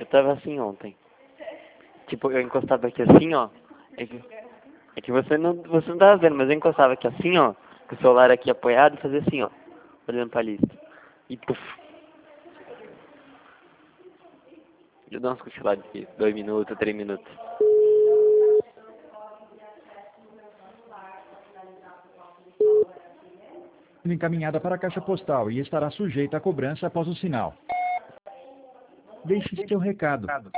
tava assim ontem. Tipo, eu encostava aqui assim, ó. É que você não tava vendo, mas eu encostava aqui assim, ó. Com o celular aqui apoiado e fazia assim, ó. Olhando pra lista. E puf. Eu dou umas cochiladas aqui. 2 minutos, 3 minutos. Encaminhada para a caixa postal e estará sujeita a cobrança após o sinal. Deixe seu recado.